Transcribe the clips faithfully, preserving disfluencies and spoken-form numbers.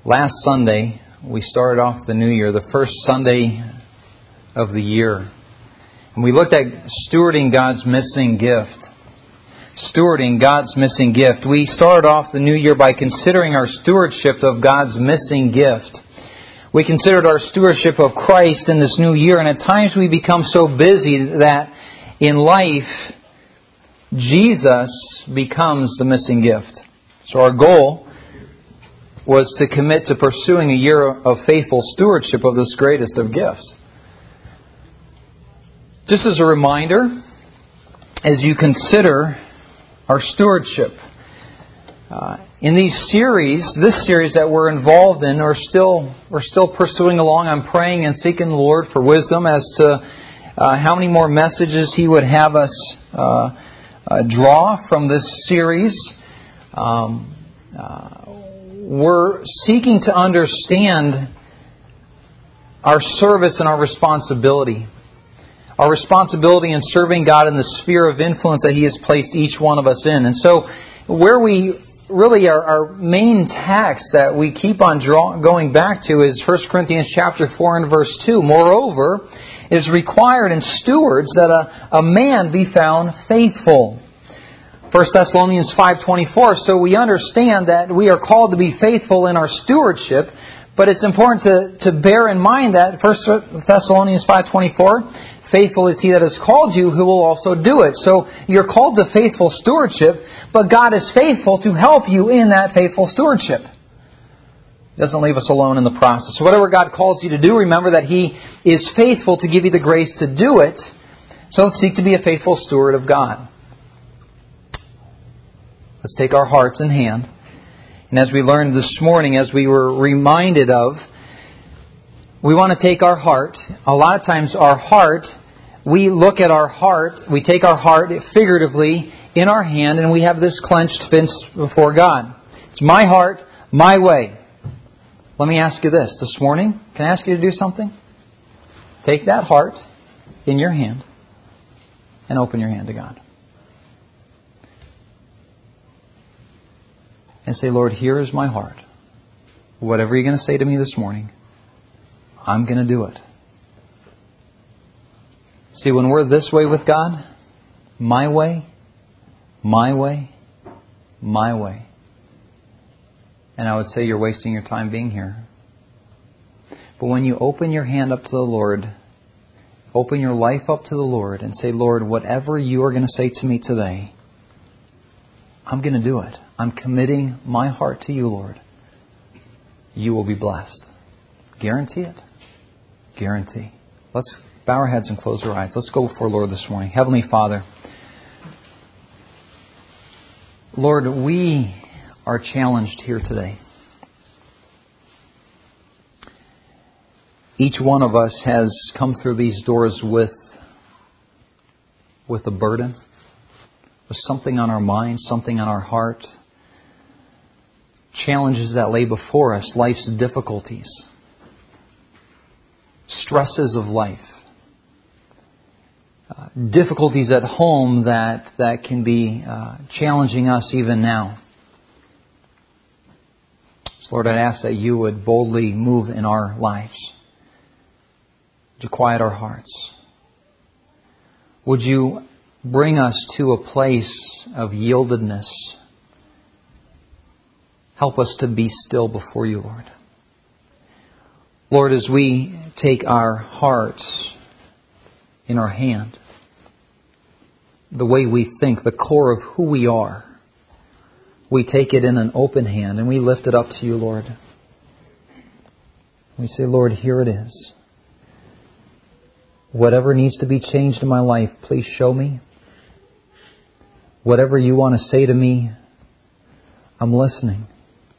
Last Sunday, we started off the new year, the first Sunday of the year. And we looked at stewarding God's missing gift. Stewarding God's missing gift. We started off the new year by considering our stewardship of God's missing gift. We considered our stewardship of Christ in this new year, and at times we become so busy that in life, Jesus becomes the missing gift. So our goal was to commit to pursuing a year of faithful stewardship of this greatest of gifts. Just as a reminder, as you consider our stewardship, uh, in these series, this series that we're involved in, are still we're still pursuing along. I'm praying and seeking the Lord for wisdom as to uh, how many more messages He would have us uh, uh, draw from this series. Um, uh, We're seeking to understand our service and our responsibility. Our responsibility in serving God in the sphere of influence that He has placed each one of us in. And so, where we really, our, our main text that we keep on draw, going back to is First Corinthians chapter four and verse two. Moreover, it is required in stewards that a, a man be found faithful. First Thessalonians five twenty-four. So we understand that we are called to be faithful in our stewardship, but it's important to, to bear in mind that First Thessalonians five twenty-four, faithful is He that has called you, who will also do it. So you're called to faithful stewardship, but God is faithful to help you in that faithful stewardship. He doesn't leave us alone in the process. So whatever God calls you to do, remember that He is faithful to give you the grace to do it. So seek to be a faithful steward of God. Let's take our hearts in hand. And as we learned this morning, as we were reminded of, we want to take our heart. A lot of times our heart, we look at our heart, we take our heart figuratively in our hand, and we have this clenched fist before God. It's my heart, my way. Let me ask you this this morning. Can I ask you to do something? Take that heart in your hand and open your hand to God. And say, Lord, here is my heart. Whatever you're going to say to me this morning, I'm going to do it. See, when we're this way with God, my way, my way, my way. And I would say you're wasting your time being here. But when you open your hand up to the Lord, open your life up to the Lord and say, Lord, whatever you are going to say to me today, I'm going to do it. I'm committing my heart to you, Lord. You will be blessed. Guarantee it. Guarantee. Let's bow our heads and close our eyes. Let's go before Lord this morning. Heavenly Father, Lord, we are challenged here today. Each one of us has come through these doors with, with a burden, with something on our mind, something on our heart. Challenges that lay before us, life's difficulties, stresses of life, uh, difficulties at home that, that can be uh, challenging us even now. So Lord, I ask that you would boldly move in our lives. Would you quiet our hearts? Would you bring us to a place of yieldedness? Help us to be still before you, Lord. Lord, as we take our hearts in our hand, the way we think, the core of who we are, we take it in an open hand and we lift it up to you, Lord. We say, Lord, here it is. Whatever needs to be changed in my life, please show me. Whatever you want to say to me, I'm listening.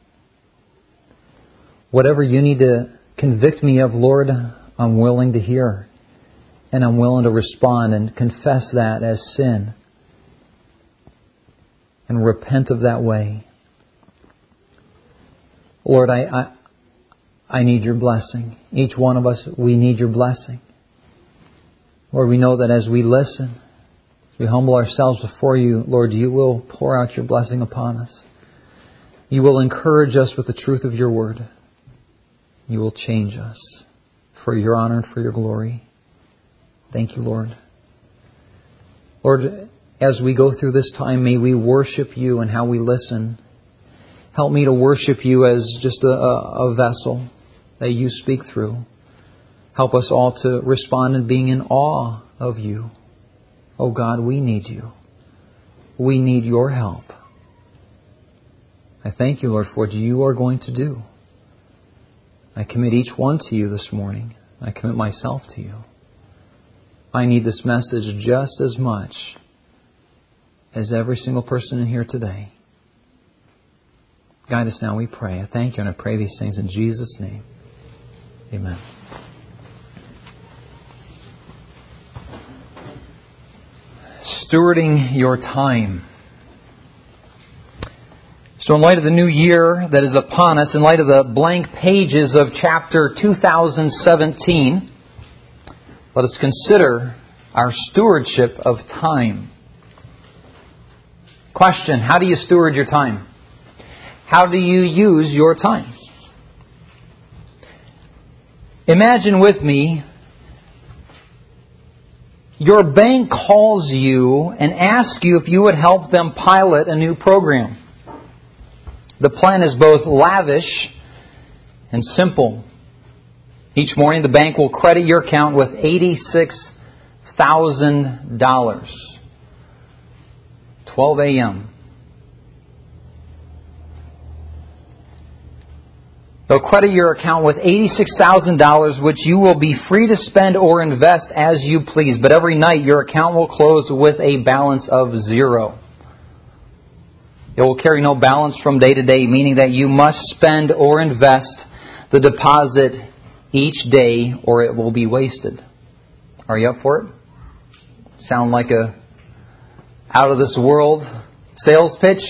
Whatever you need to convict me of, Lord, I'm willing to hear. And I'm willing to respond and confess that as sin. And repent of that way. Lord, I, I, I need your blessing. Each one of us, we need your blessing. Lord, we know that as we listen, as we humble ourselves before you, Lord, you will pour out your blessing upon us. You will encourage us with the truth of your word. You will change us for your honor and for your glory. Thank you, Lord. Lord, as we go through this time, may we worship You in how we listen. Help me to worship You as just a, a vessel that You speak through. Help us all to respond in being in awe of You. Oh God, we need You. We need Your help. I thank You, Lord, for what You are going to do. I commit each one to You this morning. I commit myself to You. I need this message just as much as every single person in here today. Guide us now, we pray. I thank You and I pray these things in Jesus' name. Amen. Stewarding your time. So in light of the new year that is upon us, in light of the blank pages of chapter two thousand seventeen, let us consider our stewardship of time. Question, how do you steward your time? How do you use your time? Imagine with me, your bank calls you and asks you if you would help them pilot a new program. The plan is both lavish and simple. Each morning the bank will credit your account with eighty-six thousand dollars. twelve a.m. They'll credit your account with eighty-six thousand dollars, which you will be free to spend or invest as you please. But every night your account will close with a balance of zero. It will carry no balance from day to day, meaning that you must spend or invest the deposit each day or it will be wasted. Are you up for it? Sound like a out of this world sales pitch?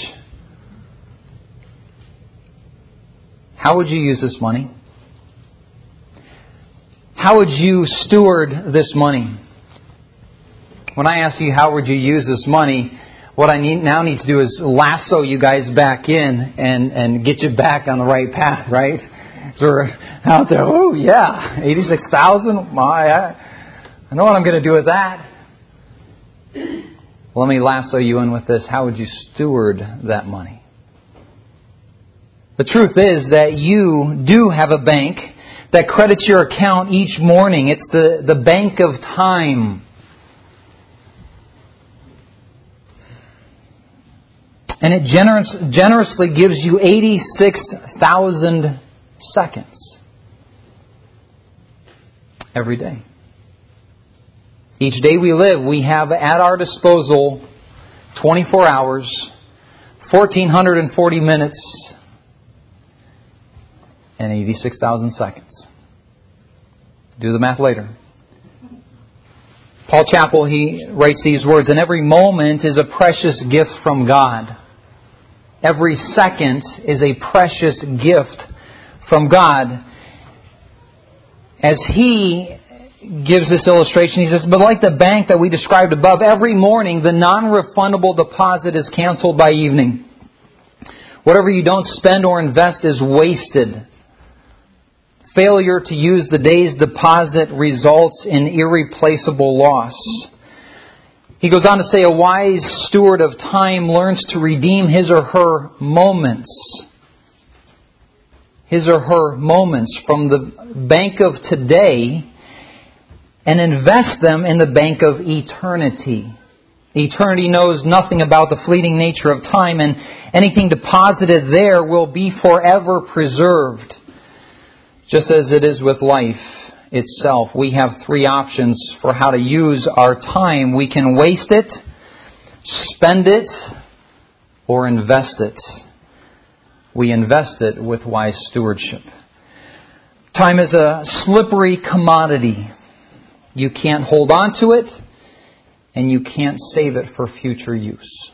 How would you use this money? How would you steward this money? When I ask you how would you use this money, what I need, now need to do is lasso you guys back in and, and get you back on the right path, right? So we're out there, oh yeah, eighty-six thousand? My, I, I know what I'm going to do with that. Well, let me lasso you in with this. How would you steward that money? The truth is that you do have a bank that credits your account each morning. It's the, the bank of time. And it generous, generously gives you eighty-six thousand seconds every day. Each day we live, we have at our disposal twenty-four hours, one thousand four hundred forty minutes, and eighty-six thousand seconds. Do the math later. Paul Chappell, he writes these words, and every moment is a precious gift from God. Every second is a precious gift from God. As he gives this illustration, he says, but like the bank that we described above, every morning the non-refundable deposit is canceled by evening. Whatever you don't spend or invest is wasted. Failure to use the day's deposit results in irreplaceable loss. He goes on to say, a wise steward of time learns to redeem his or her moments. His or her moments from the bank of today and invest them in the bank of eternity. Eternity knows nothing about the fleeting nature of time, and anything deposited there will be forever preserved. Just as it is with life itself, we have three options for how to use our time. We can waste it, spend it, or invest it. We invest it with wise stewardship. Time is a slippery commodity. You can't hold on to it, and you can't save it for future use.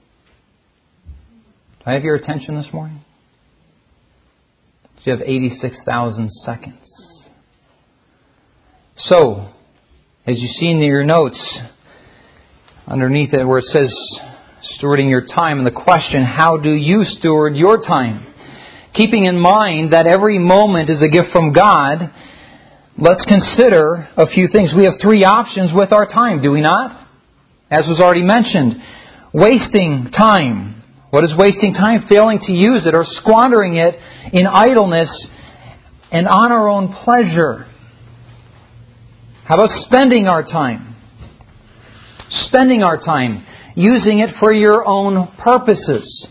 Do I have your attention this morning? So you have eighty-six thousand seconds. So, as you see in your notes, underneath it where it says stewarding your time, and the question, how do you steward your time? keeping in mind that every moment is a gift from God, let's consider a few things. We have three options with our time, do we not? As was already mentioned, wasting time. What is wasting time? Failing to use it or squandering it in idleness and on our own pleasure. How about spending our time? Spending our time, using it for your own purposes.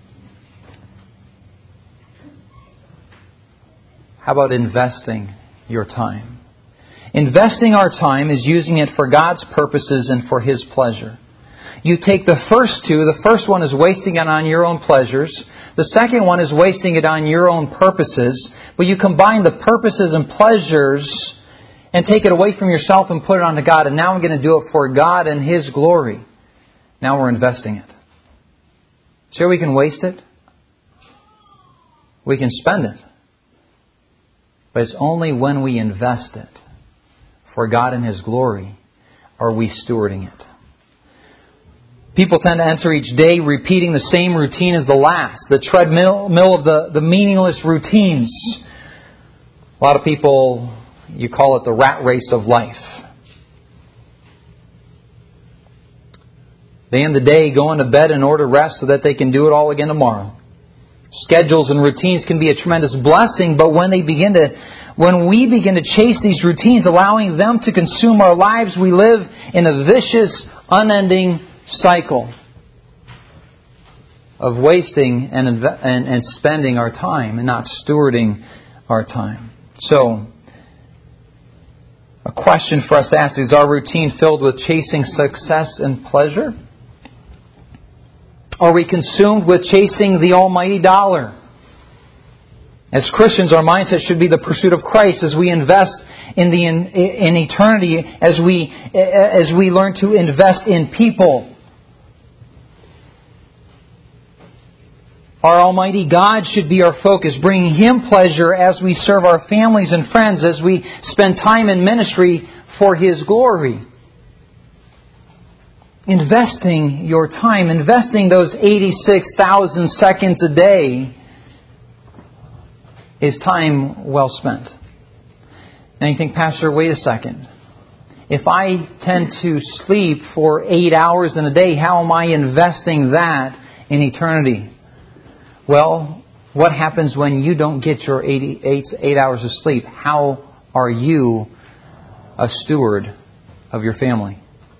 How about investing your time? Investing our time is using it for God's purposes and for His pleasure. You take the first two. The first one is wasting it on your own pleasures. The second one is wasting it on your own purposes. But you combine the purposes and pleasures and take it away from yourself and put it onto God. And now I'm going to do it for God and His glory. Now we're investing it. Sure, we can waste it. We can spend it. But it's only when we invest it for God and His glory are we stewarding it. People tend to enter each day repeating the same routine as the last. The treadmill mill of the, the meaningless routines. A lot of people, you call it the rat race of life. They end the day going to bed in order to rest so that they can do it all again tomorrow. Schedules and routines can be a tremendous blessing, but when they begin to, when we begin to chase these routines, allowing them to consume our lives, we live in a vicious, unending cycle of wasting and, and, and spending our time and not stewarding our time. So, a question for us to ask, is our routine filled with chasing success and pleasure? Are we consumed with chasing the almighty dollar? As Christians, our mindset should be the pursuit of Christ as we invest in the in, in eternity, as we as we learn to invest in people. Our almighty God should be our focus, bringing Him pleasure as we serve our families and friends, as we spend time in ministry for His glory. Investing your time, investing those eighty-six thousand seconds a day is time well spent. And you think, Pastor, wait a second. If I tend to sleep for eight hours in a day, how am I investing that in eternity? Well, what happens when you don't get your eighty-eight eight hours of sleep? How are you a steward of your family?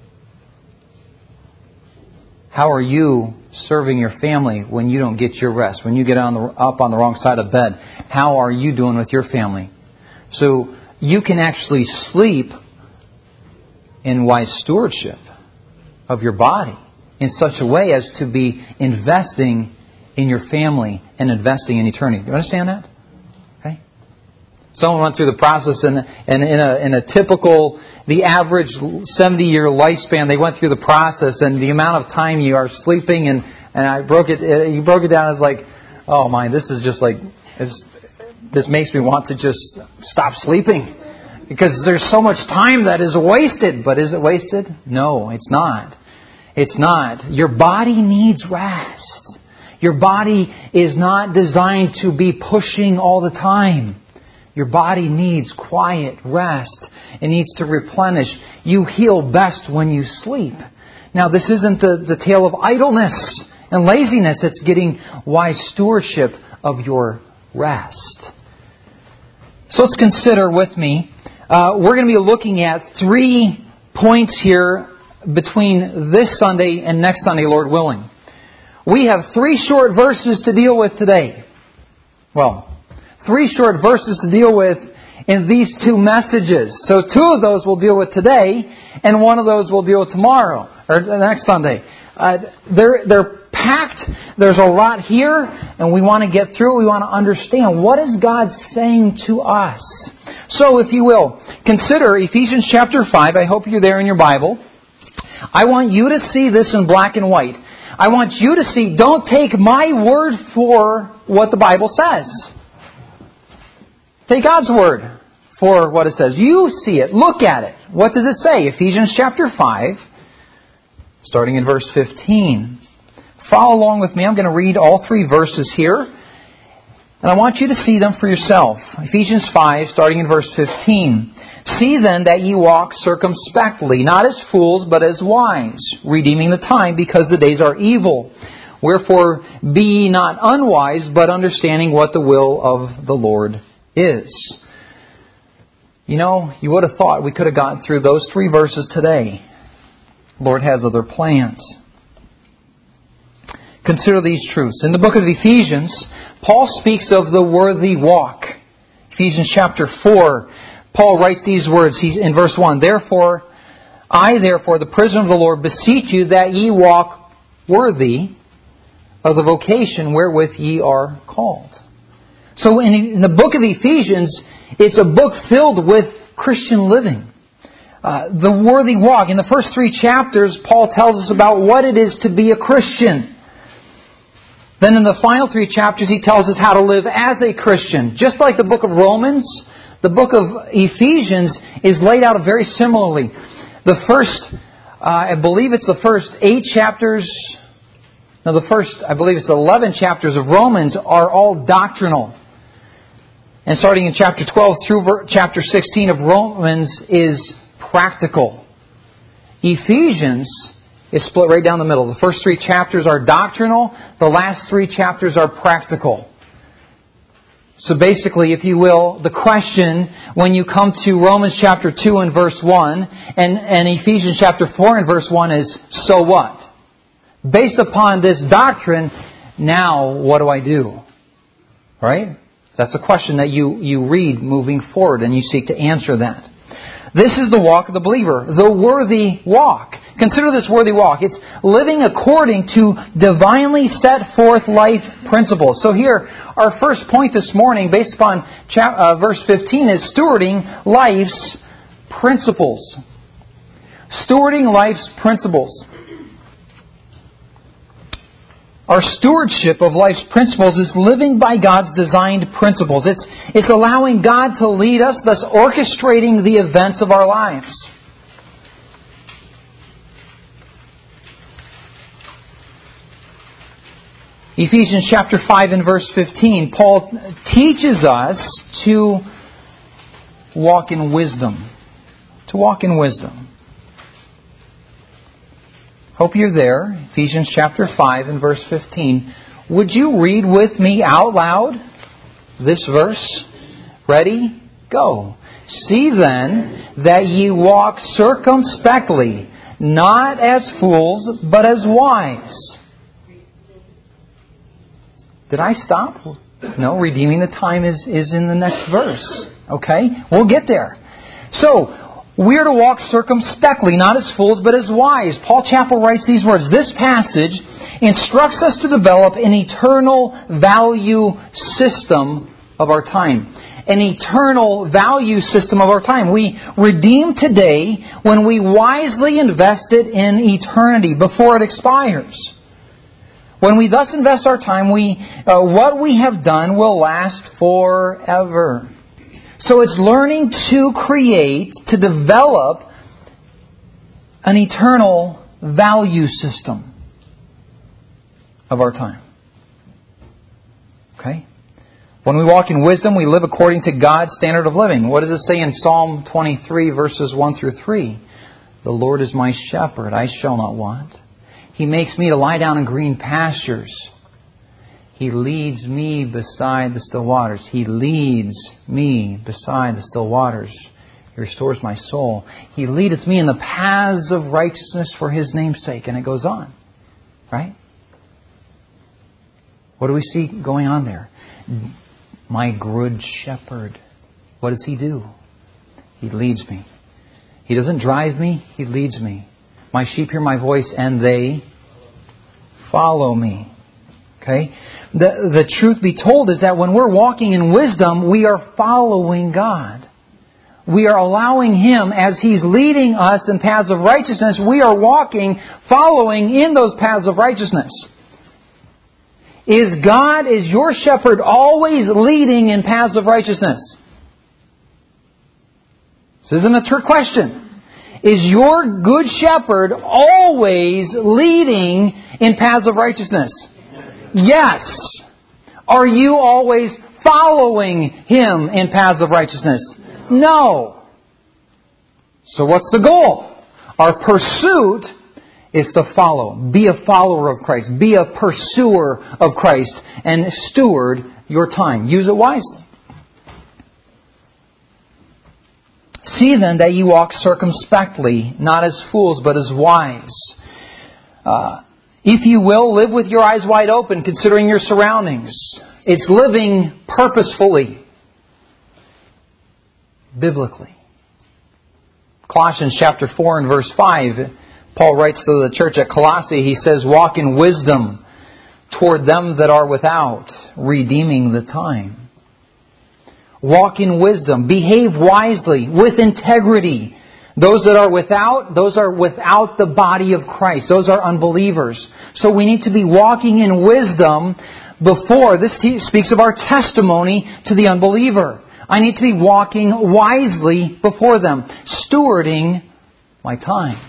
How are you serving your family when you don't get your rest? When you get on the, up on the wrong side of bed? How are you doing with your family? So you can actually sleep in wise stewardship of your body in such a way as to be investing in your family and investing in eternity. Do you understand that? Okay. Someone went through the process and, and in a in a typical, the average seventy-year lifespan, they went through the process and the amount of time you are sleeping, and, and I broke it, he broke it down as like, oh my, this is just like, it's, this makes me want to just stop sleeping. Because there's so much time that is wasted. But is it wasted? No, it's not. It's not. Your body needs rest. Your body is not designed to be pushing all the time. Your body needs quiet rest. It needs to replenish. You heal best when you sleep. Now, this isn't the, the tale of idleness and laziness. It's getting wise stewardship of your rest. So let's consider with me. Uh, we're going to be looking at three points here between this Sunday and next Sunday, Lord willing. We have three short verses to deal with today. Well, three short verses to deal with in these two messages. So two of those we'll deal with today, and one of those we'll deal with tomorrow, or next Sunday. Uh, they're, they're packed. There's a lot here, and we want to get through it. We want to understand, what is God saying to us? So, if you will, consider Ephesians chapter five. I hope you're there in your Bible. I want you to see this in black and white. I want you to see, don't take my word for what the Bible says. Take God's word for what it says. You see it. Look at it. What does it say? Ephesians chapter five, starting in verse fifteen. Follow along with me. I'm going to read all three verses here. And I want you to see them for yourself. Ephesians five, starting in verse fifteen. See then that ye walk circumspectly, not as fools, but as wise, redeeming the time, because the days are evil. Wherefore be ye not unwise, but understanding what the will of the Lord is. You know, you would have thought we could have gotten through those three verses today. The Lord has other plans. Consider these truths. In the book of Ephesians, Paul speaks of the worthy walk. Ephesians chapter four, Paul writes these words. He's in verse one. Therefore, I therefore, the prisoner of the Lord, beseech you that ye walk worthy of the vocation wherewith ye are called. So in, in the book of Ephesians, it's a book filled with Christian living. Uh, the worthy walk. In the first three chapters, Paul tells us about what it is to be a Christian. Then in the final three chapters, he tells us how to live as a Christian. Just like the book of Romans, the book of Ephesians is laid out very similarly. The first, uh, I believe it's the first eight chapters, no, the first, I believe it's eleven chapters of Romans are all doctrinal. And starting in chapter twelve through chapter sixteen of Romans is practical. Ephesians is split right down the middle. The first three chapters are doctrinal. The last three chapters are practical. So basically, if you will, the question when you come to Romans chapter two and verse one and, and Ephesians chapter four and verse one is, so what? Based upon this doctrine, now what do I do? Right? That's a question that you, you read moving forward and you seek to answer that. This is the walk of the believer, the worthy walk. Consider this worthy walk. It's living according to divinely set forth life principles. So here, our first point this morning, based upon chap- uh, verse fifteen, is stewarding life's principles. Stewarding life's principles. Our stewardship of life's principles is living by God's designed principles. It's, it's allowing God to lead us, thus orchestrating the events of our lives. Ephesians chapter five and verse fifteen, Paul teaches us to walk in wisdom. To walk in wisdom. Hope you're there. Ephesians chapter five and verse fifteen. Would you read with me out loud this verse? Ready? Go. See then that ye walk circumspectly, not as fools, but as wise. Did I stop? No, redeeming the time is, is in the next verse. Okay? We'll get there. So, we are to walk circumspectly, not as fools, but as wise. Paul Chappell writes these words. This passage instructs us to develop an eternal value system of our time. An eternal value system of our time. We redeem today when we wisely invest it in eternity before it expires. When we thus invest our time, we uh, what we have done will last forever. So it's learning to create, to develop an eternal value system of our time. Okay? When we walk in wisdom, we live according to God's standard of living. What does it say in Psalm twenty-three, verses one through three? The Lord is my shepherd, I shall not want. He makes me to lie down in green pastures. He leads me beside the still waters. He leads me beside the still waters. He restores my soul. He leadeth me in the paths of righteousness for His name's sake. And it goes on. Right? What do we see going on there? My good shepherd. What does He do? He leads me. He doesn't drive me. He leads me. My sheep hear my voice and they follow me. Okay? The, the truth be told is that when we're walking in wisdom, we are following God. We are allowing Him, as He's leading us in paths of righteousness, we are walking, following in those paths of righteousness. Is God, is your shepherd always leading in paths of righteousness? This isn't a trick question. Is your good shepherd always leading in paths of righteousness? Yes. Are you always following Him in paths of righteousness? No. So what's the goal? Our pursuit is to follow. Be a follower of Christ. Be a pursuer of Christ. And steward your time. Use it wisely. See then that you walk circumspectly, not as fools, but as wise. Uh, if you will, live with your eyes wide open, considering your surroundings. It's living purposefully, biblically. Colossians chapter four and verse five, Paul writes to the church at Colossae, he says, walk in wisdom toward them that are without, redeeming the time. Walk in wisdom. Behave wisely, with integrity. Those that are without, those are without the body of Christ. Those are unbelievers. So we need to be walking in wisdom before. This speaks of our testimony to the unbeliever. I need to be walking wisely before them, stewarding my time.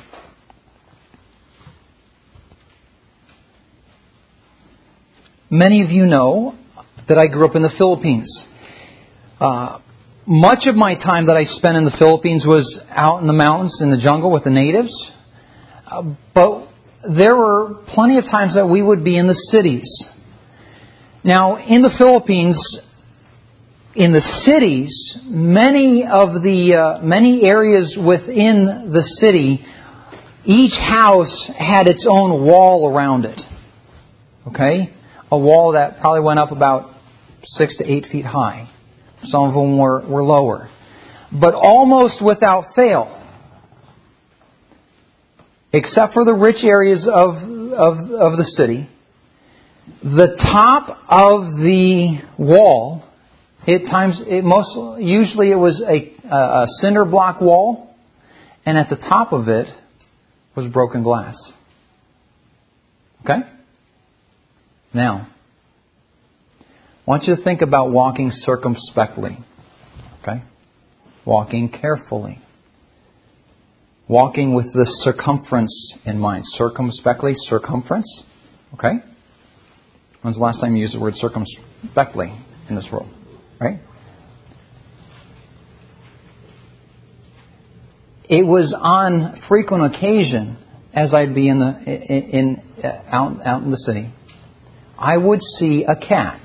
Many of you know that I grew up in the Philippines. Uh, much of my time that I spent in the Philippines was out in the mountains, in the jungle with the natives. Uh, but there were plenty of times that we would be in the cities. Now, in the Philippines, in the cities, many of the uh, many areas within the city, each house had its own wall around it. Okay? A wall that probably went up about six to eight feet high. Some of them were, were lower. But almost without fail, except for the rich areas of, of, of the city, the top of the wall, it times it most usually it was a, a cinder block wall, and at the top of it was broken glass. Okay? Now, I want you to think about walking circumspectly. Okay? Walking carefully. Walking with the circumference in mind. Circumspectly, circumference. Okay? When's the last time you used the word circumspectly in this world? Right? It was on frequent occasion, as I'd be in the in, in out out in the city, I would see a cat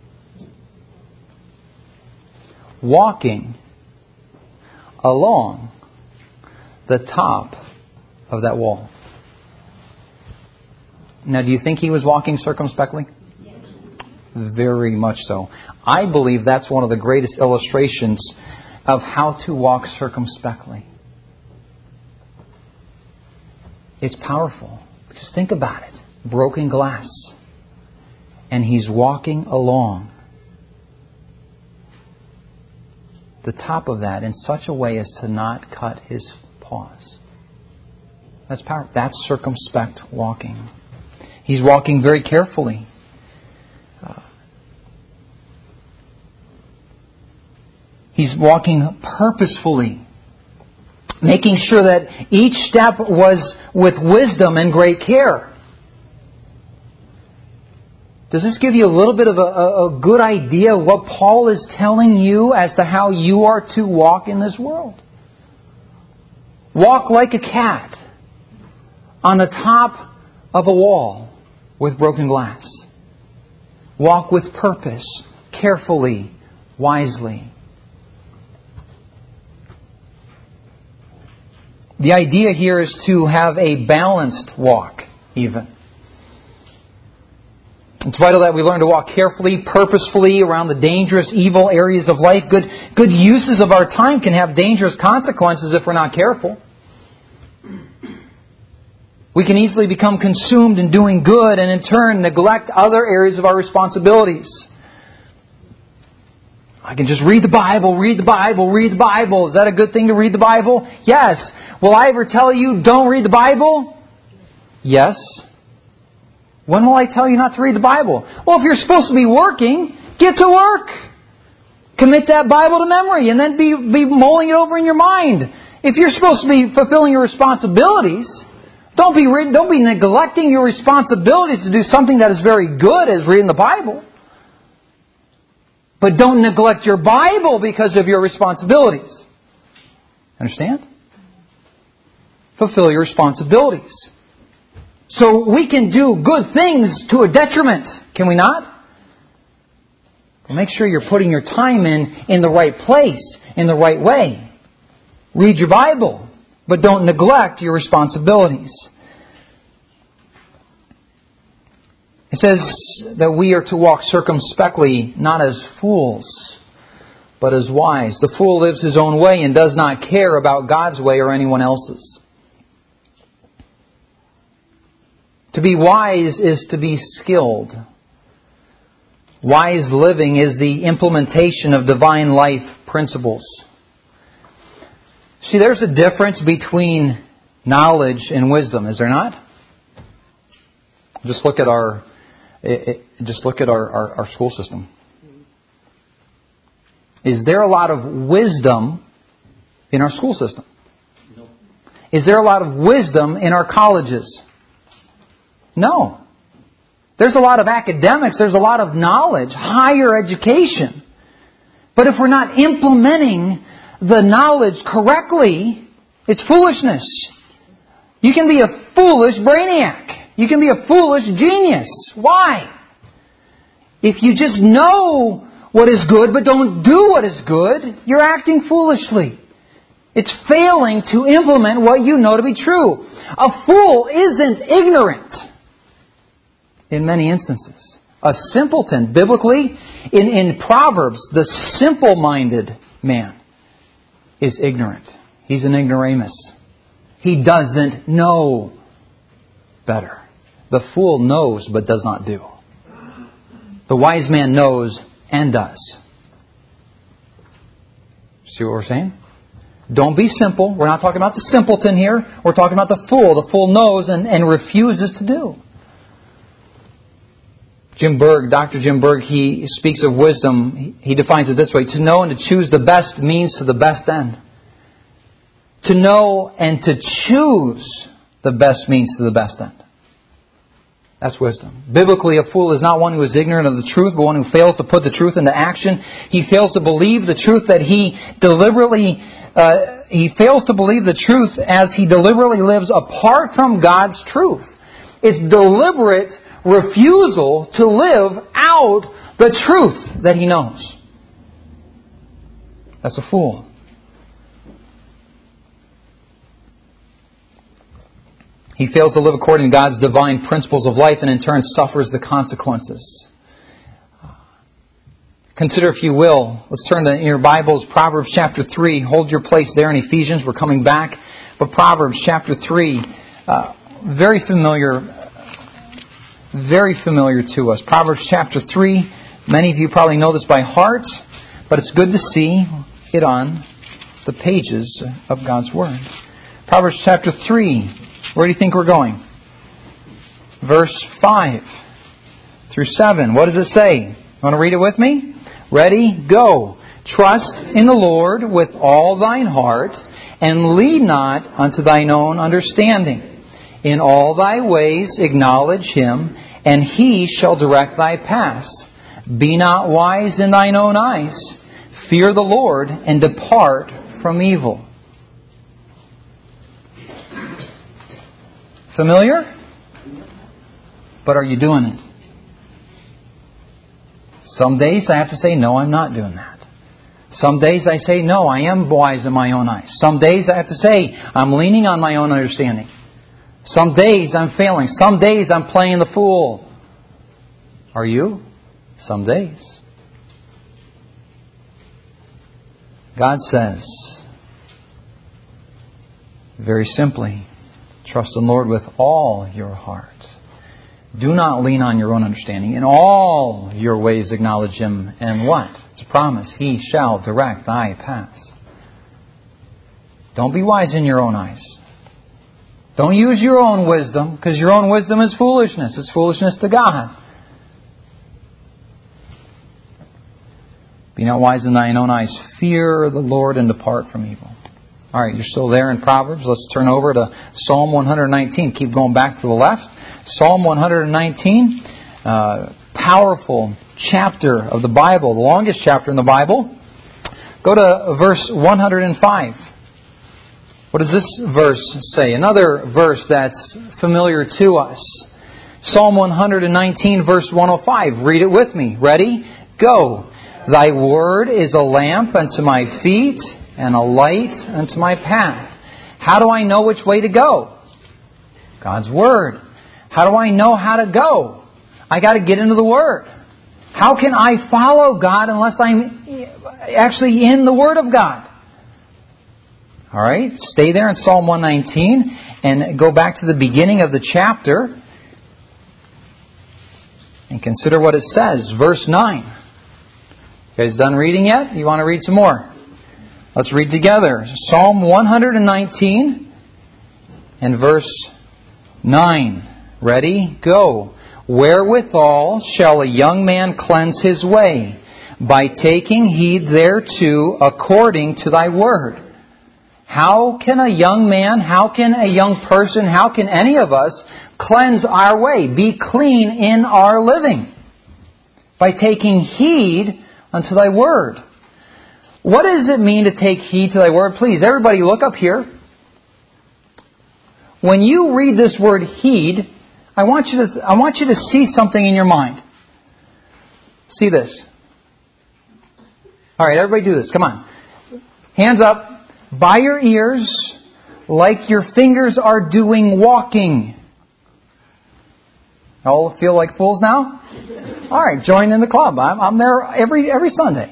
walking along the top of that wall. Now, do you think he was walking circumspectly? Yes. Very much so. I believe that's one of the greatest illustrations of how to walk circumspectly. It's powerful. Just think about it. Broken glass. And he's walking along the top of that in such a way as to not cut his paws. That's powerful. That's circumspect walking. He's walking very carefully. Uh, he's walking purposefully, making sure that each step was with wisdom and great care. Does this give you a little bit of a, a, a good idea of what Paul is telling you as to how you are to walk in this world? Walk like a cat on the top of a wall with broken glass. Walk with purpose, carefully, wisely. The idea here is to have a balanced walk, even. It's vital that we learn to walk carefully, purposefully around the dangerous, evil areas of life. Good, good uses of our time can have dangerous consequences if we're not careful. We can easily become consumed in doing good and in turn neglect other areas of our responsibilities. I can just read the Bible, read the Bible, read the Bible. Is that a good thing to read the Bible? Yes. Will I ever tell you don't read the Bible? Yes. When will I tell you not to read the Bible? Well, if you're supposed to be working, get to work. Commit that Bible to memory and then be, be mulling it over in your mind. If you're supposed to be fulfilling your responsibilities, don't be, don't be neglecting your responsibilities to do something that is very good as reading the Bible. But don't neglect your Bible because of your responsibilities. Understand? Fulfill your responsibilities. So we can do good things to a detriment, can we not? Well, make sure you're putting your time in in the right place, in the right way. Read your Bible, but don't neglect your responsibilities. It says that we are to walk circumspectly, not as fools, but as wise. The fool lives his own way and does not care about God's way or anyone else's. To be wise is to be skilled. Wise living is the implementation of divine life principles. See, there's a difference between knowledge and wisdom, is there not? Just look at our, just look at our, our, our school system. Is there a lot of wisdom in our school system? No. Is there a lot of wisdom in our colleges? No. There's a lot of academics, there's a lot of knowledge, higher education. But if we're not implementing the knowledge correctly, it's foolishness. You can be a foolish brainiac. You can be a foolish genius. Why? If you just know what is good but don't do what is good, you're acting foolishly. It's failing to implement what you know to be true. A fool isn't ignorant in many instances. A simpleton, biblically, in, in Proverbs, the simple-minded man is ignorant. He's an ignoramus. He doesn't know better. The fool knows but does not do. The wise man knows and does. See what we're saying? Don't be simple. We're not talking about the simpleton here. We're talking about the fool. The fool knows and, and refuses to do. Jim Berg, Doctor Jim Berg, he speaks of wisdom. He defines it this way: to know and to choose the best means to the best end. To know and to choose the best means to the best end. That's wisdom. Biblically, a fool is not one who is ignorant of the truth, but one who fails to put the truth into action. He fails to believe the truth that he deliberately, uh, he fails to believe the truth as he deliberately lives apart from God's truth. It's deliberate refusal to live out the truth that he knows. That's a fool. He fails to live according to God's divine principles of life and in turn suffers the consequences. Consider, if you will, let's turn to in your Bibles, Proverbs chapter three. Hold your place there in Ephesians. We're coming back. But Proverbs chapter three, uh, very familiar Very familiar to us. Proverbs chapter three. Many of you probably know this by heart, but it's good to see it on the pages of God's Word. Proverbs chapter three. Where do you think we're going? Verse five through seven. What does it say? You want to read it with me? Ready? Go. Trust in the Lord with all thine heart, and lean not unto thine own understanding. In all thy ways acknowledge Him, and He shall direct thy paths. Be not wise in thine own eyes. Fear the Lord, and depart from evil. Familiar? But are you doing it? Some days I have to say, no, I'm not doing that. Some days I say, no, I am wise in my own eyes. Some days I have to say, I'm leaning on my own understanding. Some days I'm failing. Some days I'm playing the fool. Are you? Some days. God says, very simply, trust the Lord with all your heart. Do not lean on your own understanding. In all your ways acknowledge Him. And what? It's a promise. He shall direct thy paths. Don't be wise in your own eyes. Don't use your own wisdom, because your own wisdom is foolishness. It's foolishness to God. Be not wise in thine own eyes. Fear the Lord and depart from evil. All right, you're still there in Proverbs. Let's turn over to Psalm one nineteen. Keep going back to the left. Psalm one nineteen. Uh, powerful chapter of the Bible, the longest chapter in the Bible. Go to verse one hundred five. What does this verse say? Another verse that's familiar to us. Psalm one hundred nineteen, verse one oh five. Read it with me. Ready? Go. Thy word is a lamp unto my feet and a light unto my path. How do I know which way to go? God's Word. How do I know how to go? I got to get into the Word. How can I follow God unless I'm actually in the Word of God? All right, stay there in Psalm one nineteen and go back to the beginning of the chapter and consider what it says. Verse nine. You guys done reading yet? You want to read some more? Let's read together. Psalm one hundred nineteen and verse nine. Ready? Go. Wherewithal shall a young man cleanse his way? By taking heed thereto according to thy word. How can a young man, how can a young person, how can any of us cleanse our way, be clean in our living? By taking heed unto thy word. What does it mean to take heed to thy word? Please, everybody look up here. When you read this word heed, I want you to I want you to see something in your mind. See this. All right, everybody do this. Come on. Hands up. By your ears, like your fingers are doing walking. All feel like fools now? All right, join in the club. I'm, I'm there every every Sunday.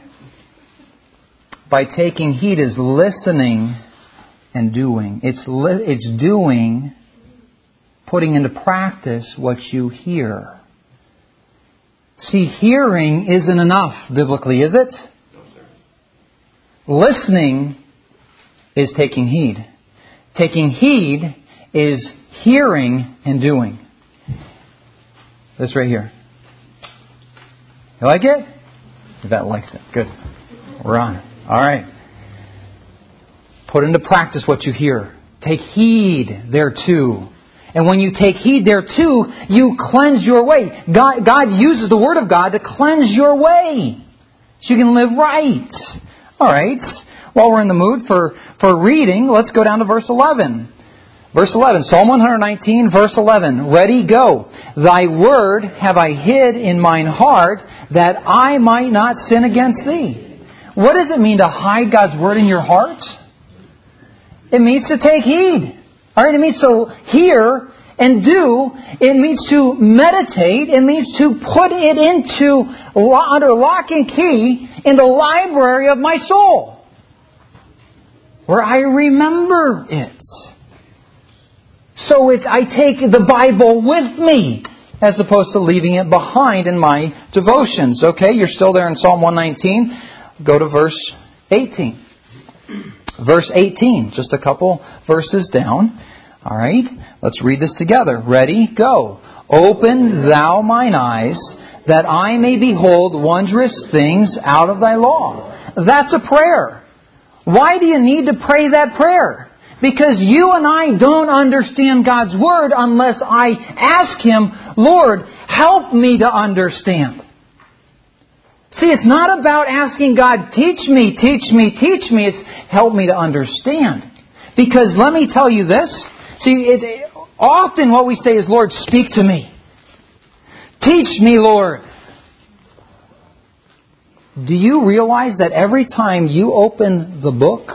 By taking heed is listening and doing. It's li- it's doing, putting into practice what you hear. See, hearing isn't enough biblically, is it? No, sir. Listening is taking heed. Taking heed is hearing and doing. This right here. You like it? That likes it. Good. We're on it. All right. Put into practice what you hear. Take heed thereto. And when you take heed thereto, you cleanse your way. God, God uses the Word of God to cleanse your way, so you can live right. All right. While we're in the mood for, for reading, let's go down to verse eleven. Verse eleven, Psalm one nineteen, verse eleven. Ready, go. Thy word have I hid in mine heart, that I might not sin against thee. What does it mean to hide God's word in your heart? It means to take heed. All right, it means to hear and do. It means to meditate. It means to put it into under lock and key in the library of my soul, where I remember it. So it, I take the Bible with me, as opposed to leaving it behind in my devotions. Okay, you're still there in Psalm one nineteen. Go to verse eighteen. Verse eighteen, just a couple verses down. All right, let's read this together. Ready? Go. Open thou mine eyes, that I may behold wondrous things out of thy law. That's a prayer. Why do you need to pray that prayer? Because you and I don't understand God's Word unless I ask Him, Lord, help me to understand. See, it's not about asking God, teach me, teach me, teach me. It's help me to understand. Because let me tell you this. See, it, often what we say is, Lord, speak to me. Teach me, Lord. Do you realize that every time you open the book,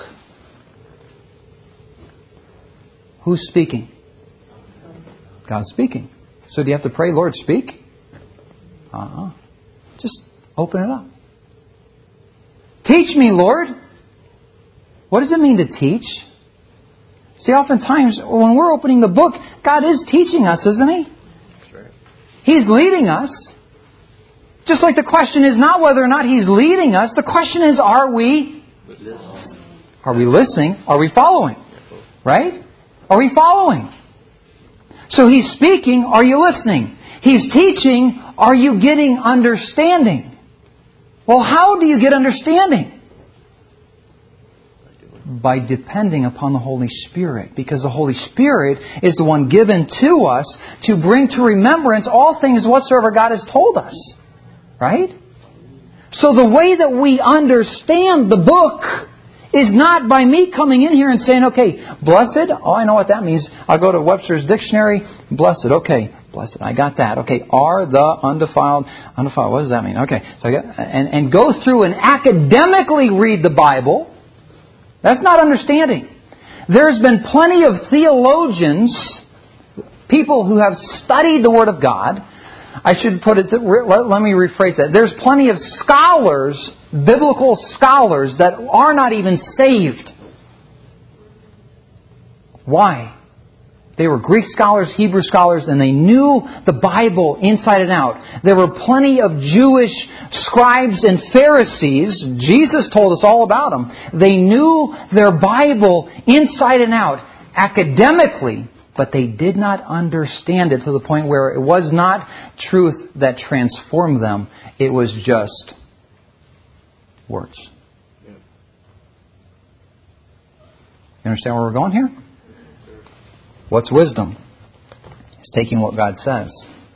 who's speaking? God's speaking. So do you have to pray, Lord, speak? Uh-huh. Just open it up. Teach me, Lord. What does it mean to teach? See, oftentimes when we're opening the book, God is teaching us, isn't He? That's right. He's leading us. Just like the question is not whether or not He's leading us. The question is, are we listening? Are we listening? Are we following? Right? Are we following? So He's speaking. Are you listening? He's teaching. Are you getting understanding? Well, how do you get understanding? by depending upon the Holy Spirit. Because the Holy Spirit is the one given to us to bring to remembrance all things whatsoever God has told us. Right? So the way that we understand the book is not by me coming in here and saying, okay, blessed, oh, I know what that means. I'll go to Webster's Dictionary, blessed, okay, blessed, I got that. Okay, are the undefiled, undefiled, what does that mean? Okay, so I got, and, and go through and academically read the Bible. That's not understanding. There's been plenty of theologians, people who have studied the Word of God. I should put it, let, let me rephrase that. There's plenty of scholars, biblical scholars, that are not even saved. Why? They were Greek scholars, Hebrew scholars, and they knew the Bible inside and out. There were plenty of Jewish scribes and Pharisees. Jesus told us all about them. They knew their Bible inside and out, academically, but they did not understand it to the point where it was not truth that transformed them. It was just words. You understand where we're going here? What's wisdom? It's taking what God says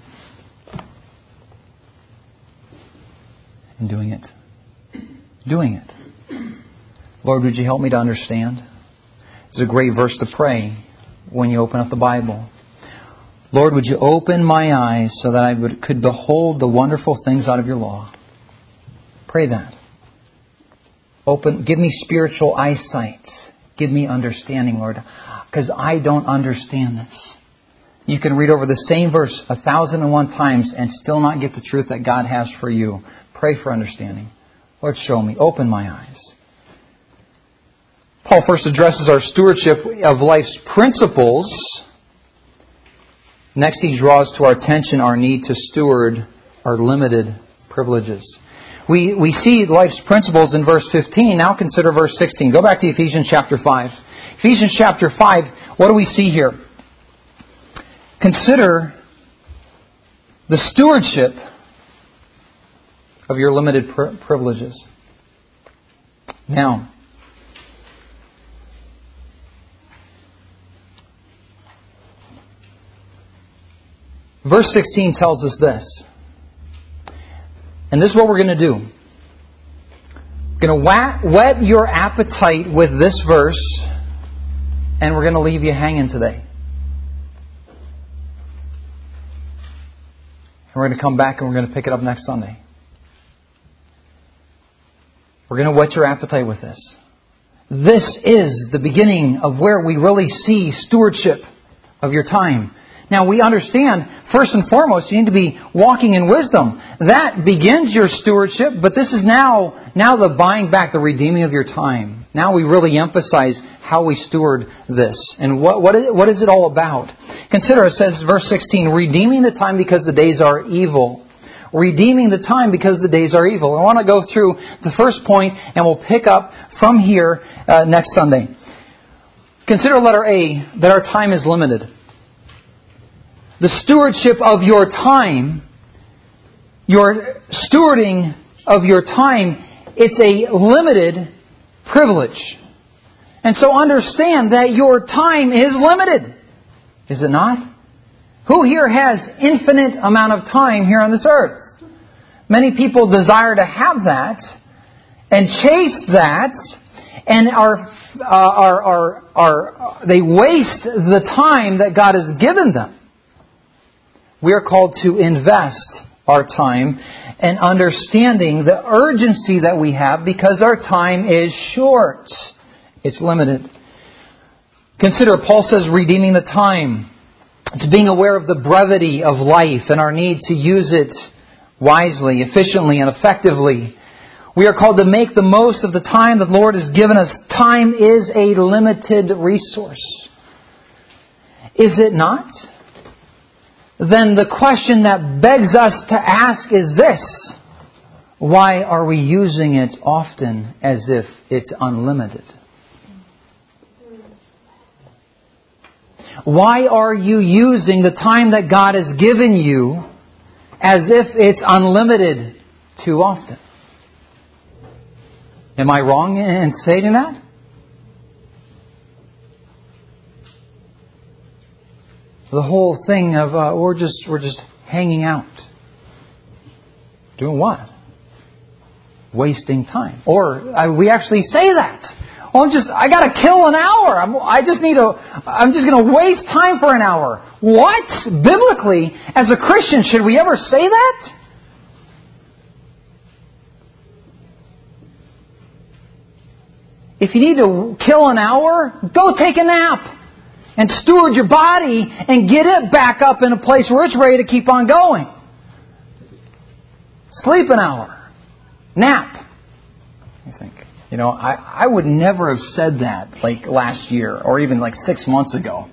and doing it. Doing it. Lord, would you help me to understand? It's a great verse to pray when you open up the Bible. Lord, would you open my eyes so that I would, could behold the wonderful things out of your law? Pray that. Open, give me spiritual eyesight. Give me understanding, Lord, because I don't understand this. You can read over the same verse a thousand and one times and still not get the truth that God has for you. Pray for understanding. Lord, show me. Open my eyes. Paul first addresses our stewardship of life's principles. Next, he draws to our attention our need to steward our limited privileges. We we see life's principles in verse fifteen. Now consider verse sixteen. Go back to Ephesians chapter five. Ephesians chapter five, what do we see here? Consider the stewardship of your limited privileges. Now, verse sixteen tells us this. And this is what we're going to do. We're going to whet your appetite with this verse, and we're going to leave you hanging today. And we're going to come back and we're going to pick it up next Sunday. We're going to whet your appetite with this. This is the beginning of where we really see stewardship of your time. Now, we understand, first and foremost, you need to be walking in wisdom. That begins your stewardship, but this is now, now the buying back, the redeeming of your time. Now we really emphasize how we steward this. And what, what, is, what is it all about? Consider, it says, verse sixteen, redeeming the time because the days are evil. Redeeming the time because the days are evil. I want to go through the first point, and we'll pick up from here uh, next Sunday. Consider letter A, that our time is limited. The stewardship of your time, your stewarding of your time, it's a limited privilege. And so understand that your time is limited. Is it not? Who here has infinite amount of time here on this earth? Many people desire to have that and chase that, and are, uh, are, are, are they waste the time that God has given them. We are called to invest our time and understanding the urgency that we have because our time is short. It's limited. Consider, Paul says, redeeming the time. It's being aware of the brevity of life and our need to use it wisely, efficiently, and effectively. We are called to make the most of the time that the Lord has given us. Time is a limited resource. Is it not? Then the question that begs us to ask is this: why are we using it often as if it's unlimited? Why are you using the time that God has given you as if it's unlimited too often? Am I wrong in stating that? The whole thing of uh, we're just we're just hanging out. Doing what? Wasting time. Or uh, we actually say that. Oh, I'm just I got to kill an hour. I'm, I just need a. I'm just going to waste time for an hour. What? Biblically, as a Christian, should we ever say that? If you need to kill an hour, go take a nap. And steward your body and get it back up in a place where it's ready to keep on going. Sleep an hour. Nap. I think. You know, I, I would never have said that like last year or even like six months ago.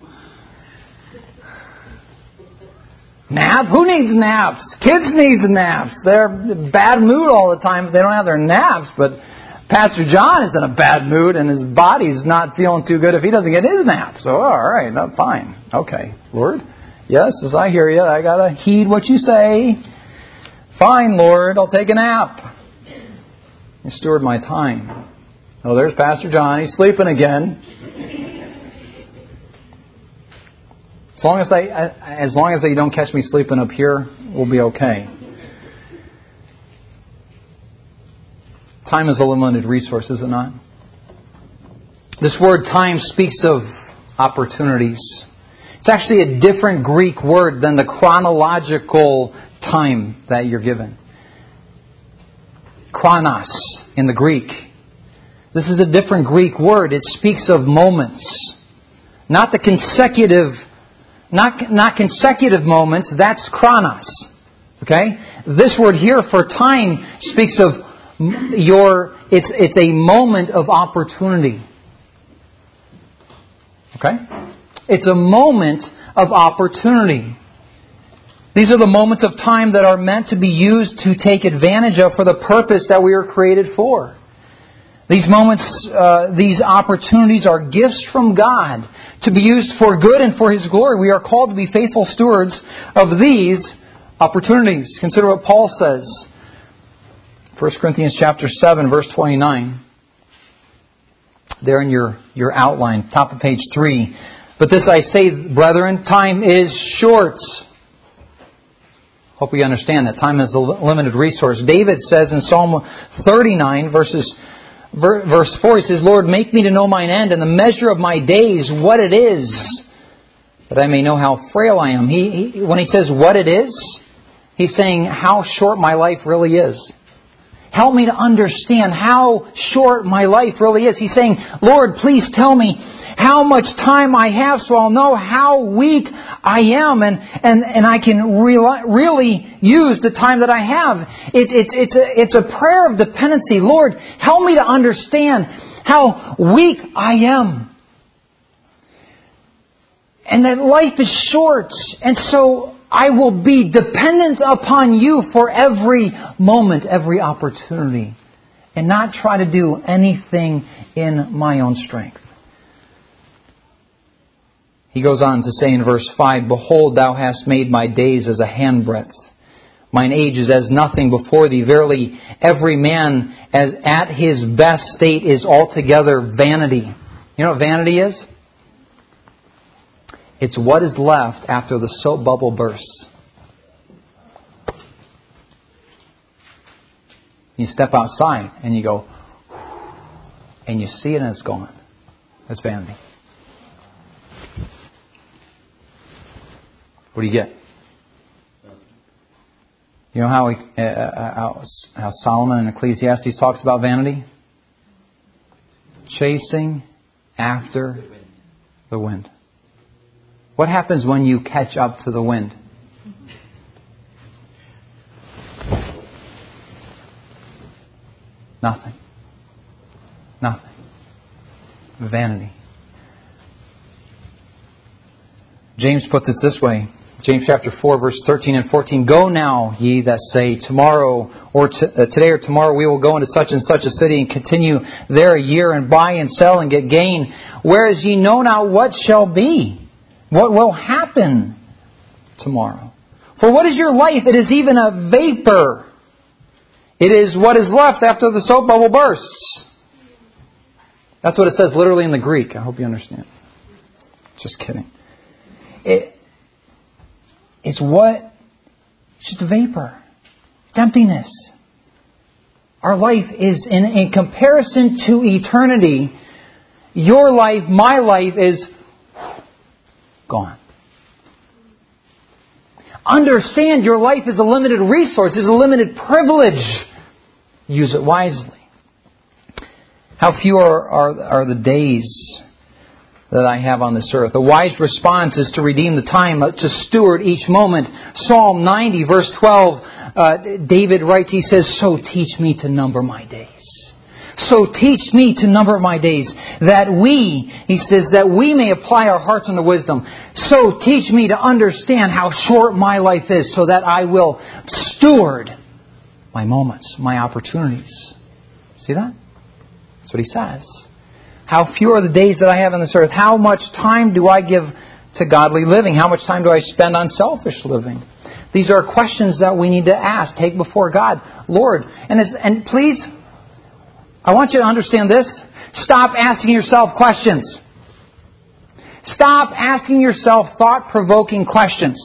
Nap? Who needs naps? Kids need naps. They're in bad mood all the time. They don't have their naps, but Pastor John is in a bad mood and his body's not feeling too good if he doesn't get his nap. So, all right, no, fine. Okay, Lord. Yes, as I hear you, I got to heed what you say. Fine, Lord, I'll take a nap. You steward my time. Oh, there's Pastor John. He's sleeping again. As long as I, as long as you don't catch me sleeping up here, we'll be okay. Time is a limited resource, is it not? This word time speaks of opportunities. It's actually a different Greek word than the chronological time that you're given. Chronos in the Greek. This is a different Greek word. It speaks of moments. Not the consecutive, not, not consecutive moments, that's chronos. Okay? This word here for time speaks of Your it's it's a moment of opportunity. Okay? It's a moment of opportunity. These are the moments of time that are meant to be used to take advantage of for the purpose that we were created for. These moments, uh, these opportunities are gifts from God to be used for good and for His glory. We are called to be faithful stewards of these opportunities. Consider what Paul says. First Corinthians chapter seven, verse twenty-nine. There in your, your outline, top of page three. But this I say, brethren, time is short. Hope we understand that time is a limited resource. David says in Psalm thirty-nine, verses, verse four, he says, Lord, make me to know mine end and the measure of my days, what it is, that I may know how frail I am. He, he when he says what it is, he's saying how short my life really is. Help me to understand how short my life really is. He's saying, Lord, please tell me how much time I have so I'll know how weak I am and, and, and I can re- really use the time that I have. It, it, it's, a, it's a prayer of dependency. Lord, help me to understand how weak I am. And that life is short. And so I will be dependent upon You for every moment, every opportunity, and not try to do anything in my own strength. He goes on to say in verse five, Behold, Thou hast made my days as a handbreadth. Mine age is as nothing before Thee. Verily, every man as at his best state is altogether vanity. You know what vanity is? It's what is left after the soap bubble bursts. You step outside and you go, and you see it and it's gone. That's vanity. What do you get? You know how, he, uh, how, how Solomon in Ecclesiastes talks about vanity? Chasing after the wind. What happens when you catch up to the wind? Nothing. Nothing. Vanity. James puts it this way. James chapter four, verse thirteen and fourteen. Go now, ye that say, tomorrow or t- uh, today or tomorrow we will go into such and such a city and continue there a year and buy and sell and get gain. Whereas ye know not what shall be. What will happen tomorrow? For what is your life? It is even a vapor. It is what is left after the soap bubble bursts. That's what it says literally in the Greek. I hope you understand. Just kidding. It, It's what? It's just a vapor. It's emptiness. Our life is, in, in comparison to eternity, your life, my life is gone. Understand your life is a limited resource, is a limited privilege. Use it wisely. How few are, are, are the days that I have on this earth? A wise response is to redeem the time, to steward each moment. Psalm ninety, verse twelve, uh, David writes, he says, "So teach me to number my days. So teach me to number my days, that we," he says, "that we may apply our hearts unto wisdom. So teach me to understand how short my life is, so that I will steward my moments, my opportunities." See that? That's what he says. How few are the days that I have on this earth? How much time do I give to godly living? How much time do I spend on selfish living? These are questions that we need to ask. Take before God. Lord, and, it's, and please, I want you to understand this. Stop asking yourself questions. Stop asking yourself thought-provoking questions.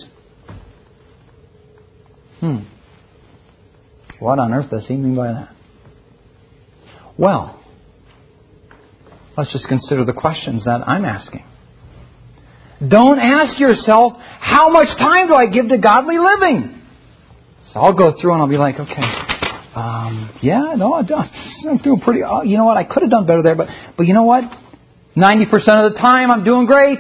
Hmm. What on earth does he mean by that? Well, let's just consider the questions that I'm asking. Don't ask yourself, how much time do I give to godly living? So I'll go through and I'll be like, okay, um, yeah, no, I'm doing pretty, oh, you know what, I could have done better there, but, but you know what? ninety percent of the time I'm doing great.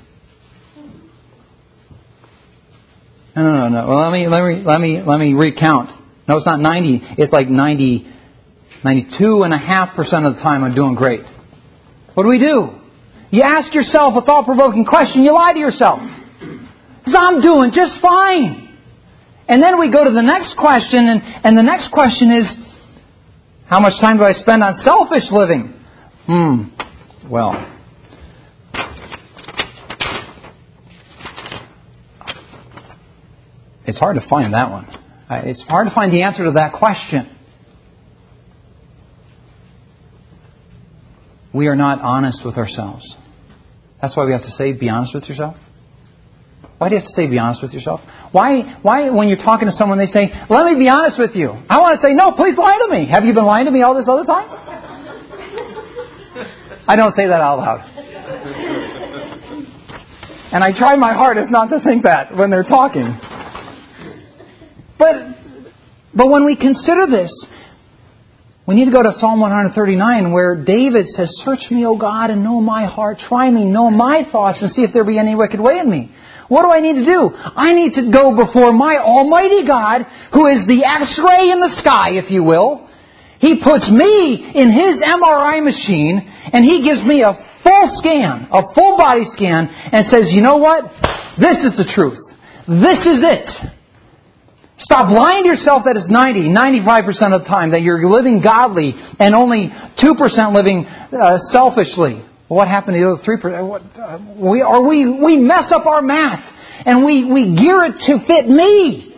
No, no, no, no. Well, let me, let me, let me, let me recount. No, it's not ninety. It's like ninety, ninety-two and a half percent of the time I'm doing great. What do we do? You ask yourself a thought-provoking question. You lie to yourself. Because I'm doing just fine. And then we go to the next question, and, and the next question is, how much time do I spend on selfish living? Hmm. Well, it's hard to find that one. It's hard to find the answer to that question. We are not honest with ourselves. That's why we have to say, be honest with yourself. Why do you have to say, be honest with yourself? Why, why when you're talking to someone, they say, let me be honest with you. I want to say, no, please lie to me. Have you been lying to me all this other time? I don't say that out loud. And I try my hardest not to think that when they're talking. But, but when we consider this, we need to go to Psalm one thirty-nine, where David says, "Search me, O God, and know my heart. Try me, know my thoughts, and see if there be any wicked way in me." What do I need to do? I need to go before my Almighty God, who is the X-ray in the sky, if you will. He puts me in His M R I machine, and He gives me a full scan, a full body scan, and says, "You know what? This is the truth. This is it." Stop lying to yourself that it's ninety, ninety-five percent of the time that you're living godly and only two percent living uh, selfishly. Well, what happened to the other three percent? What, uh, we, or we, we mess up our math and we, we gear it to fit me.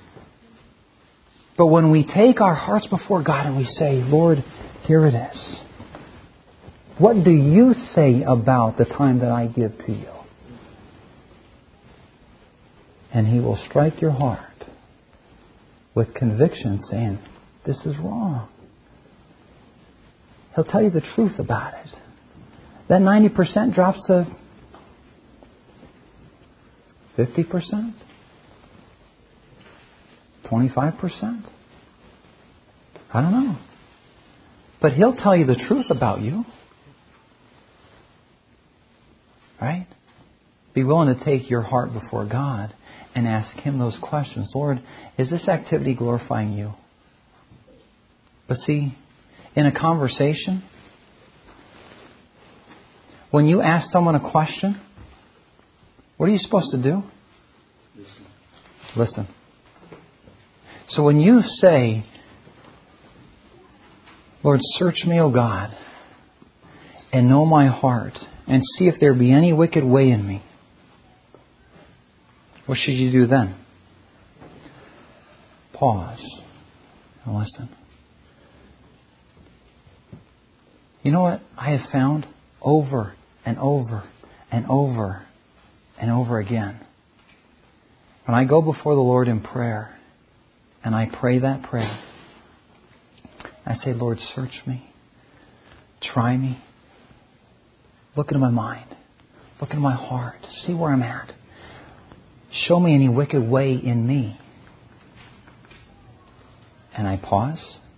But when we take our hearts before God and we say, "Lord, here it is. What do you say about the time that I give to you?" And He will strike your heart with conviction, saying, "This is wrong." He'll tell you the truth about it. That ninety percent drops to fifty percent? twenty-five percent? I don't know. But He'll tell you the truth about you. Right? Be willing to take your heart before God and ask Him those questions. "Lord, is this activity glorifying you?" But see, in a conversation, when you ask someone a question, what are you supposed to do? Listen. Listen. So when you say, "Lord, search me, O God, and know my heart, and see if there be any wicked way in me," what should you do then? Pause and listen. You know what I have found over and over and over and over again when I go before the Lord in prayer and I pray that prayer, I say, Lord, search me. Try me. Look into my mind. Look into my heart. See where I'm at. Show me any wicked way in me. And I pause.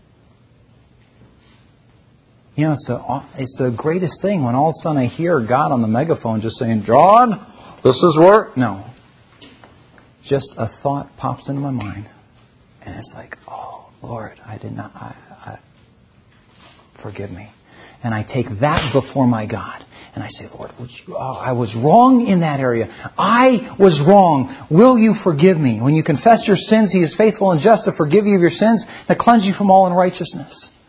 You know, it's the, it's the greatest thing when all of a sudden I hear God on the megaphone just saying, John, this is where... No. Just a thought pops into my mind. And it's like, oh, Lord, I did not... I, I, forgive me. And I take that before my God. And I say, Lord, would you, oh, I was wrong in that area. I was wrong. Will you forgive me? When you confess your sins, He is faithful and just to forgive you of your sins and to cleanse you from all unrighteousness.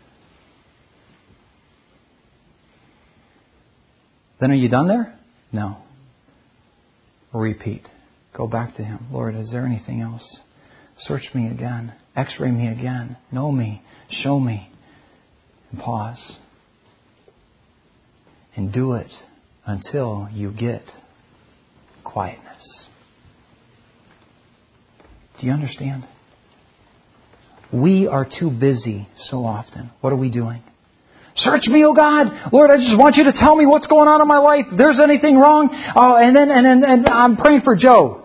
Then are you done there? No. Repeat. Go back to Him. Lord, is there anything else? Search me again. X-ray me again. Know me. Show me. And pause. And do it until you get quietness. Do you understand? We are too busy so often. What are we doing? Search me, O God. Lord, I just want you to tell me what's going on in my life. If there's anything wrong. Oh, and then and then and I'm praying for Joe.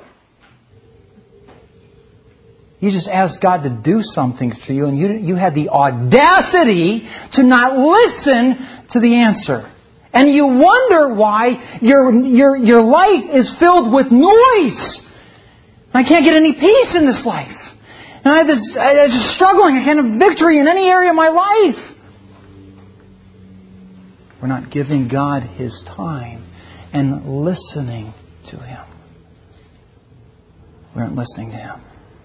You just asked God to do something for you, and you you had the audacity to not listen to the answer. And you wonder why your your your life is filled with noise. I can't get any peace in this life. And I have this, I'm just struggling. I can't have victory in any area of my life. We're not giving God His time and listening to Him. We aren't listening to Him.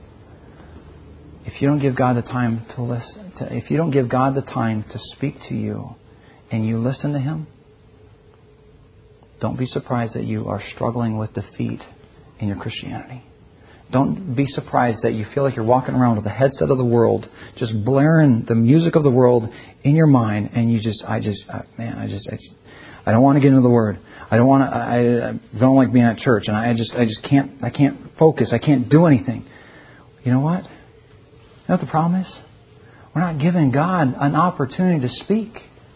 If you don't give God the time to listen, to, if you don't give God the time to speak to you, and you listen to Him, don't be surprised that you are struggling with defeat in your Christianity. Don't be surprised that you feel like you're walking around with the headset of the world, just blaring the music of the world in your mind, and you just, I just, uh, man, I just, I, just, I don't want to get into the Word. I don't want to. I, I don't like being at church, and I just, I just can't, I can't focus. I can't do anything. You know what? You know what the problem is? We're not giving God an opportunity to speak.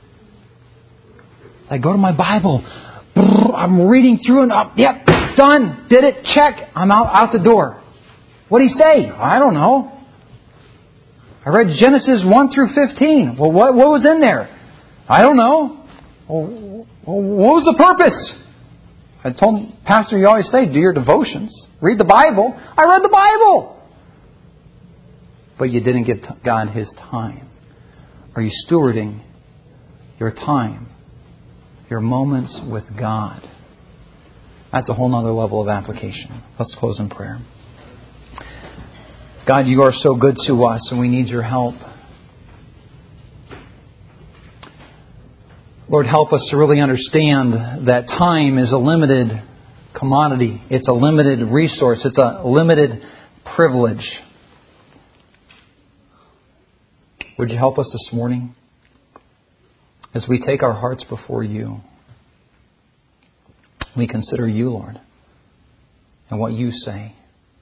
Like, go to my Bible. I'm reading through and up. Yep, done. Did it. Check. I'm out out the door. What did He say? I don't know. I read Genesis one through fifteen. Well, what what was in there? I don't know. Well, what was the purpose? I told Pastor, you always say, do your devotions. Read the Bible. I read the Bible. But you didn't give God His time. Are you stewarding your time? Your moments with God. That's a whole other level of application. Let's close in prayer. God, You are so good to us, and we need Your help. Lord, help us to really understand that time is a limited commodity. It's a limited resource. It's a limited privilege. Would You help us this morning? As we take our hearts before You, we consider You, Lord, and what You say.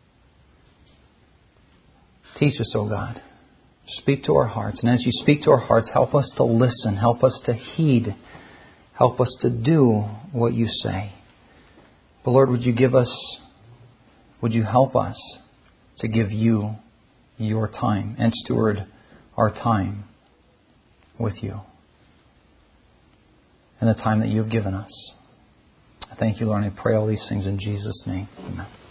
Teach us, O God. Speak to our hearts. And as You speak to our hearts, help us to listen. Help us to heed. Help us to do what You say. But Lord, would You give us, would You help us to give You Your time and steward our time with You and the time that You have given us. I thank You, Lord, and I pray all these things in Jesus' name. Amen.